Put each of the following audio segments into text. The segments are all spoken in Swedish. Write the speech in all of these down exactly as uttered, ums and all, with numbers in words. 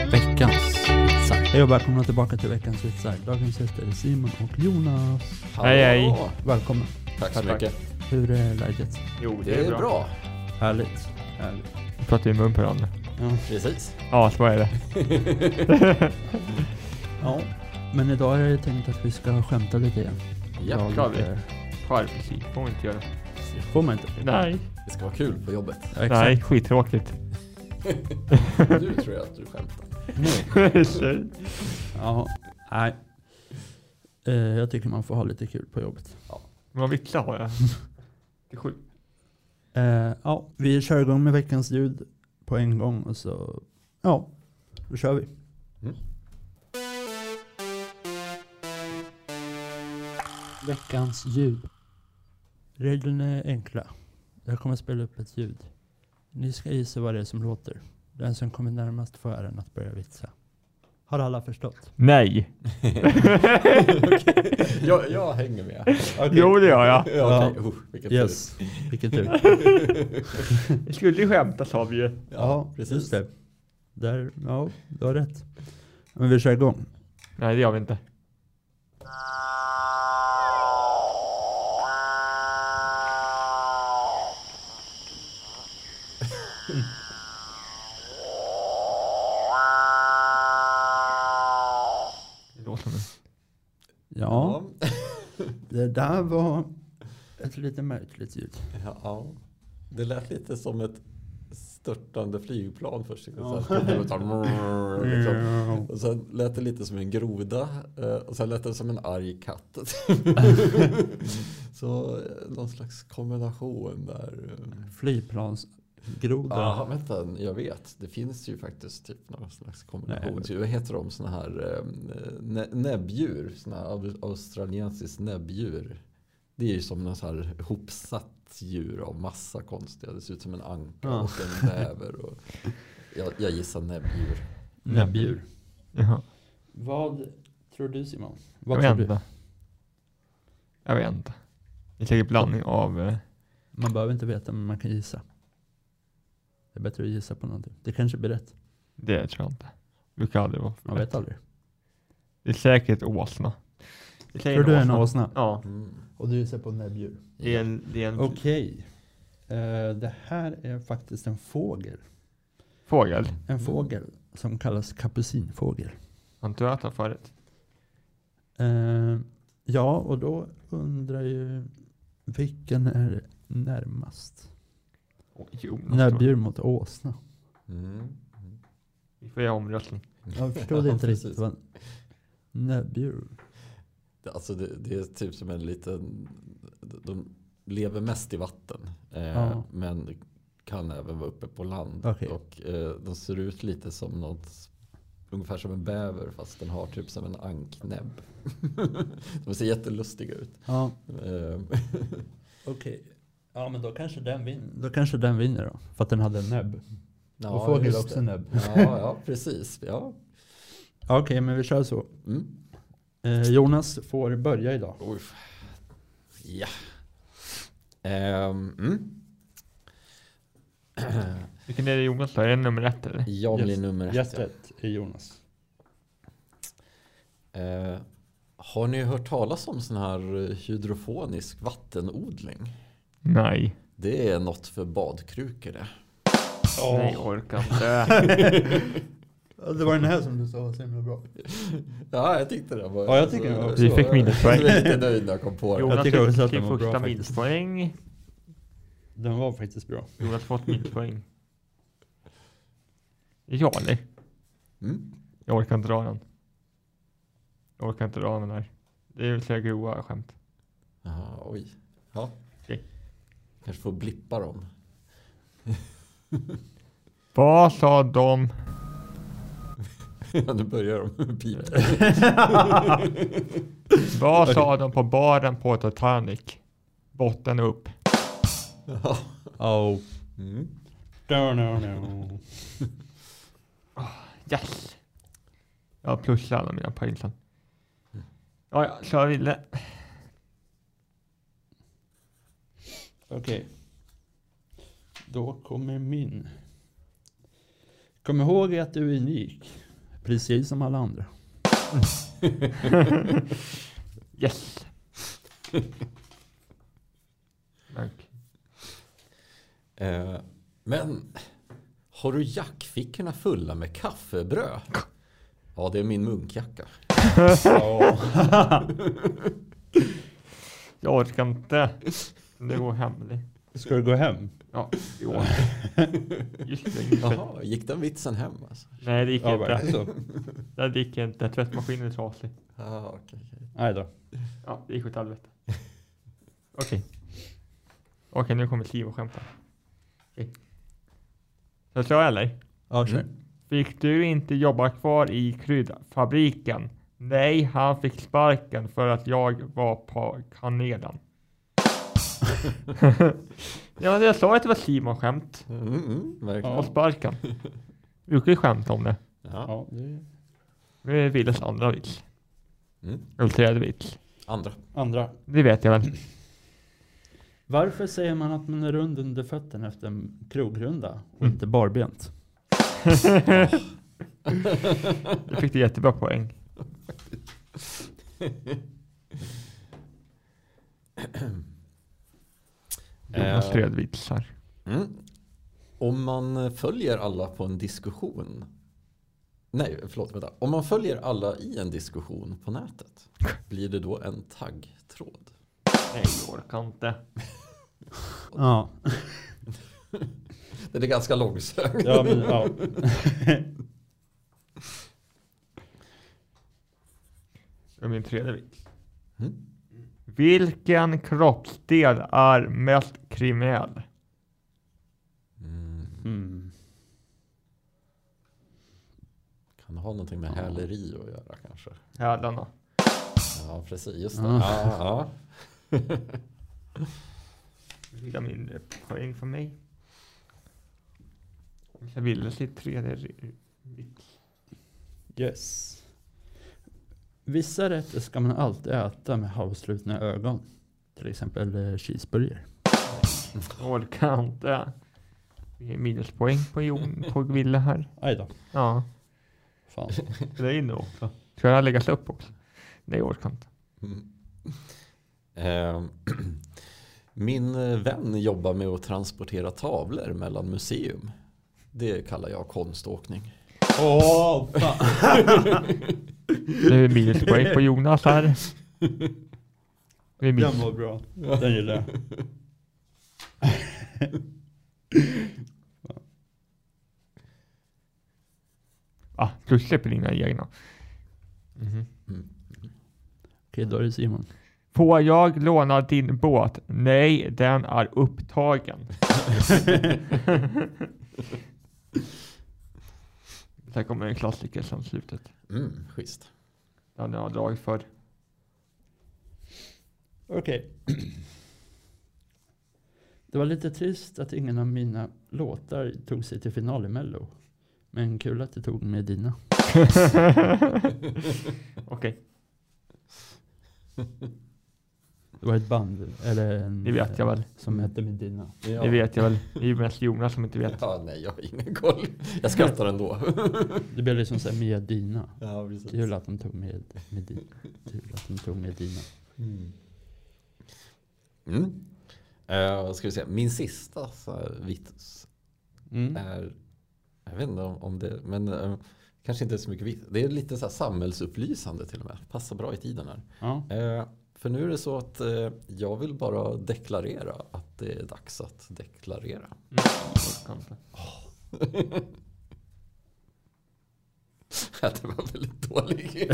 Veckans vitsar. Hej och välkomna tillbaka till veckans vitsar. Dagens gäster är Simon och Jonas. Hej hej. Välkomna. Tack så mycket. Hur är läget? Jo, det, det är, är bra. bra. Härligt. Härligt. Vi pratar ju mun på varandra. Ja. Precis. Ja, så är det. Ja, men idag är det tänkt att vi ska skämta lite igen. Ja, klart vi. Skärpsik. Får man inte göra. Får man inte? Nej. Det ska vara kul på jobbet. Ja, nej, skittråkigt. Nu tror jag att du skämtar. Nej. Ja, nej. Uh, jag tycker man får ha lite kul på jobbet. Ja. Man vill klara. Det är sjukt. Uh, ja, vi kör igång med veckans ljud på en gång och så, ja, då kör vi. Mm. Veckans ljud. Reglerna är enkla. Jag kommer spela upp ett ljud. Ni ska gissa vad det är som låter. Den som kommer närmast får äran att börja vitsa. Har alla förstått? Nej. Okay. jag, jag hänger med. Okay. Jo, det gör jag. Ja, okay. uh, vilken yes. tur. Vilken tur. Jag skulle ju skämta, sa vi ju. Ja, ja, precis det. Där, ja, du har rätt. Men vi kör igång. Nej, det gör vi inte. Ja, det där var ett lite märkligt ljud. Ja, det lät lite som ett störtande flygplan först. Ja. Liksom. Och sen lät det lite som en groda och sen lät det som en arg katt. Så någon slags kombination där. Flygplansgroda. Ja, vänta, jag vet. Det finns ju faktiskt typ någon slags kombination. Nej, vad heter de? Såna här nä- näbbdjur. Såna här australiensisk näbbdjur. Det är ju som någon så här hopsatt djur av massa konstiga. Det ser ut som en anka ja. Och en bäver. Och jag, jag gissar näbbdjur. Näbbdjur. Jaha. Vad tror du, Simon? Vad jag tror vet inte. Jag vet inte. Det är säkert blandning av... Eh... Man behöver inte veta, men man kan gissa. Det är bättre att gissa på någonting. Det kanske blir rätt. Det tror jag inte. Du kan aldrig vara Man vet aldrig. Det är säkert åsna. Det är säkert tror du är en åsna? Ja. Mm. Och du gissar på näbbdjur? Det är en... en... Okej. Okay. Uh, det här är faktiskt en fågel. Fågel? En fågel som kallas kapucinfågel. Har inte hört det förut? Uh, ja, och då undrar ju vilken är närmast? Jo, näbbdjur mot åsna. Mm. Mm. Vi får göra omröstning. Jag förstod ja, inte riktigt vad näbbdjur. Alltså det, det är typ som en liten... De lever mest i vatten. Eh, ja. Men kan även vara uppe på land. Okay. Och eh, de ser ut lite som något... Ungefär som en bäver fast den har typ som en anknäbb. De ser jättelustiga ut. Ja. Okej. Okay. Ja, men då kanske den vinner. Då kanske den vinner då. För att den hade en näbb. Ja, och fågel också en näbb. Ja, ja, precis. Ja. Okej, okay, men vi kör så. Mm. Eh, Jonas får börja idag. Oj. Ja. Um, mm. Vilken är det Jonas då? Är det nummer ett eller? Jag blir yes. nummer ett. Just rätt är Jonas. Uh, har ni hört talas om sån här hydrofonisk vattenodling? Nej. Det är något för badkrukor det. Oh. Nej, jag orkar inte. Det var den här som du sa var så himla bra. Ja, jag tyckte det var... Ja, jag tycker det var också. Vi fick minuspoäng. Jag är lite nöjd när jag kom på det. Jonas jag tycker också att fick den var första bra minuspoäng. Den var faktiskt bra. Jonas fått minuspoäng. Ja, eller? Mm. Jag orkar inte dra den. Jag orkar inte dra den här. Det är väl så goa skämt. Jaha, oj. Ja. Okay. Kanske får blippa dem. Vad sa de? Ja, nu börjar de pipa. Vad sa de på baren på Titanic? Botten upp. Oh. Mm. No, no, no. Oh, yes. Jag plussar alla mina poäng sen. Ja, ja, så jag ville. Okej. Okay. Då kommer min. Kom ihåg att du är unik. Precis som alla andra. Yes. Tack. Eh, men har du jackfickorna fulla med kaffebröd? Ja, det är min munkjacka. Jag orkar inte. Det går hem. Ska du gå hem? Ja, jo. Just det. Jaha, gick den vitsen hem alltså? Nej, det gick Ja, inte. verkligen så. Det gick inte. Tvättmaskinen är trasig. Ja, okej. okej. Nej då. Ja, det gick åt helvete. Okej. Okej, nu kommer Siv och skämta. Okej. Så kör jag eller? Ja, kör. Mm. Fick du inte jobba kvar i kryddfabriken? Nej, han fick sparken för att jag var på kanelen. Ja, jag sa att det var Simon-skämt. Mm, mm, verkligen. Och sparken. Vi brukar ju skämta om det. Ja. Ja, det Nu är Willes andra vits. Mm. Eller tredje vits. Andra. andra. Det vet jag väl. Varför säger man att man är rund under fötterna efter en krogrunda och Mm. inte barbent? Du fick det jättebra poäng. Jonas tredje vitsar. Mm. Om man följer alla på en diskussion. Nej, förlåt, vänta. Om man följer alla i en diskussion på nätet, blir det då en taggtråd? Nej, jag orkar inte. Ja. Den är ganska långsökt. Ja, men, ja. Det är min tredje vits. Mm. Vilken kroppsdel är mest kriminell? Mm. Mm. Kan det ha någonting med häleri att göra kanske? Hälarna. Ja, precis. Just det. Ja. Ja, ja. Det är mindre poäng för mig. Jag ville se tredje vits. Yes. Vissa rätter ska man alltid äta med halvslutna ögon. Till exempel eh, cheeseburgare. Jag orkar inte. Det är minuspoäng på Jon, på Ville här. Aj då. Ja, Fan. det är inne också. Ska jag lägga upp också? Nej, jag orkar inte. Mm. Eh, Min vän jobbar med att transportera tavlor mellan museum. Det kallar jag konståkning. Åh, oh, fan. Det är minuspoäng på Jonas här. Det är minus. Den var bra. Den gillar jag. Ah, du släpper dina egna. Mhm. Mm. Okej, då är det Simon. Får jag låna din båt? Nej, den är upptagen. Där kommer en klassiker som slutet. Mm, schysst. Den jag har dragit för. Okej. Det var lite trist att ingen av mina låtar tog sig till final i Mello. Men kul att det tog med dina. Okej, Det var ett band, eller en, det vet jag väl. som hette Medina. Ja. Det vet jag väl. Det är ju mest Jonas som inte vet. Ja, nej, jag har ingen koll. Jag skrattar ändå. Det blev liksom såhär Medina. Ja, precis. Kul att de tog med Medina. Kul att de tog Medina. Mm. Mm. Uh, ska vi se. Min sista så här, vits Mm. är, jag vet inte om, om det, men uh, kanske inte så mycket vits. Det är lite så här samhällsupplysande till och med. Passar bra i tiden här. Ja. Uh, för nu är det så att uh, jag vill bara deklarera att det är dags att deklarera. Mm, jag orkar inte. Det var väldigt dålig.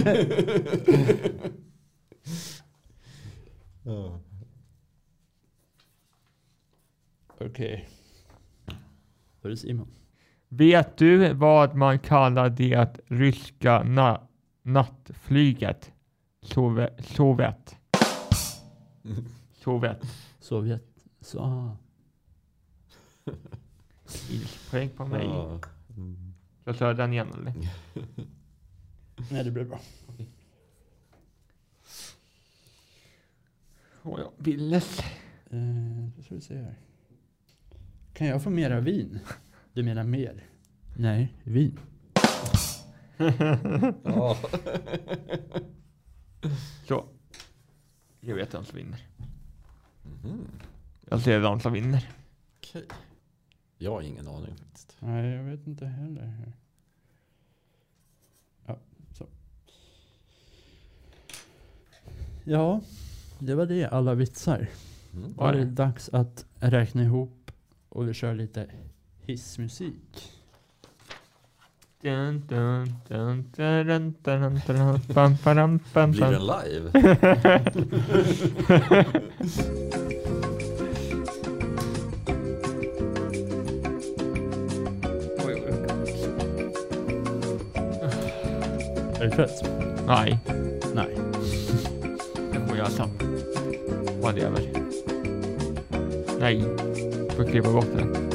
Ja. Okej. Då är det Simon. Vet du vad man kallar det ryska na- nattflyget? Sove- Sovjet. Sovjet. Sovjet. Så, ah. Poäng på mig. Ja. Mm. Jag kör den igen eller? Nej, det blev bra. Åh ja, Willes. Eh, då ska vi se här. Kan jag få mera vin? Du menar mer? Nej, vin. Ja. Så. Jag vet vem som vinner. Mm. Jag ser vem som vinner. Okej. Jag har ingen aning faktiskt. Nej, jag vet inte heller. Ja, så. Ja, det var det. Alla vitsar. Mm. Då är det dags att räkna ihop och vi kör lite hissmusik. Dun, dun, dun, dun, dun, dun, pam, pam, pam, Blir pam. den live? Oj, oj, oj. Är du trött? Nej, Nej. det får jag sen. Vad lever. Nej, får klippa bort det.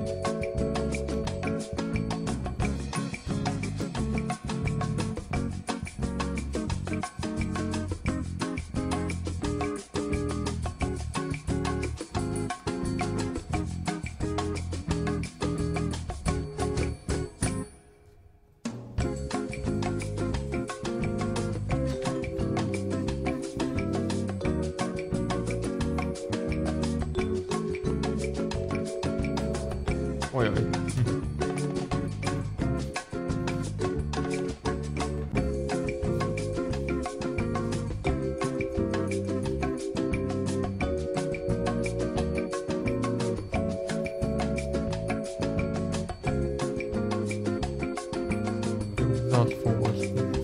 Oj, oj. Jonas får.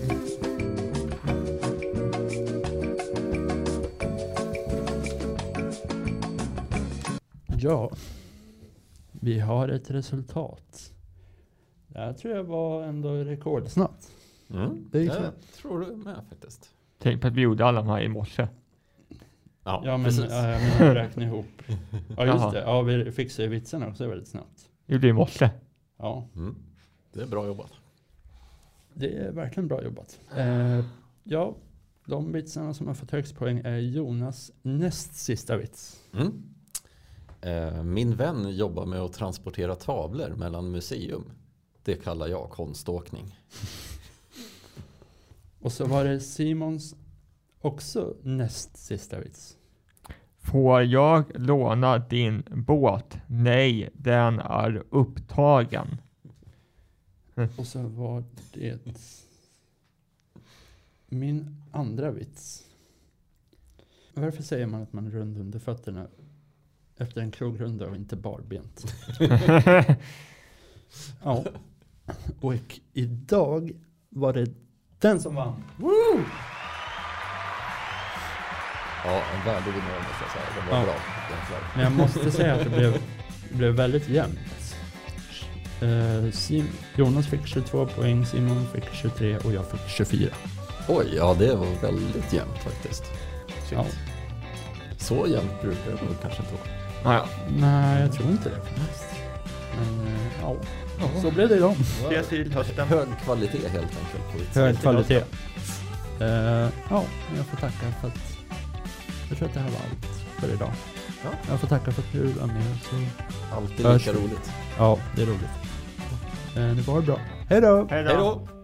Ja. Vi har ett resultat. Det här tror jag var ändå rekordsnabbt. Mm. Det gick Jag snabbt. tror du med faktiskt. Tänk på att vi gjorde alla de här i morse. Ja, Ja, men precis. äh, jag menar räkna ihop. Ja, just Jaha. det. Ja, vi fixade ju vitsarna också väldigt snabbt. Gjorde i morse. Ja, Mm. Det är bra jobbat. det är verkligen bra jobbat. Eh, ja, de vitsarna som har fått högst poäng är Jonas näst sista vits. Mm. Eh, min vän jobbar med att transportera tavlor mellan museum. Det kallar jag konståkning. Och så var det Simons också näst sista vits. Får jag låna din båt? Nej, den är upptagen. Och så var det min andra vits. Varför säger man att man är rund under fötterna efter en krogrunda och inte barbent? Ja. Och idag var det den som vann. Woo! Ja, en värdig vinnare måste jag säga. Det var Ja. bra. Jäklar. Men jag måste säga att det blev, blev väldigt jämnt. Eh, Sim- Jonas fick tjugotvå poäng, Simon fick tjugotre och jag fick tjugofyra. Oj, ja det var väldigt jämnt faktiskt. Shit. Ja. Så jämnt brukar det nog kanske inte vara. Ja, Nej, jag tror inte det faktiskt. Men eh, ja, så blev det idag. ses till hösten. Hög kvalitet helt enkelt. På vitsen. Hög kvalitet. Eh, ja, jag får tacka för att jag tror att det här var allt för idag. Ja. Jag får tacka för att du var med. Så, Alltid Hörs lika vi. roligt. ja, det är roligt. Eh, det var bra. Hej då! Hej Hej då. då!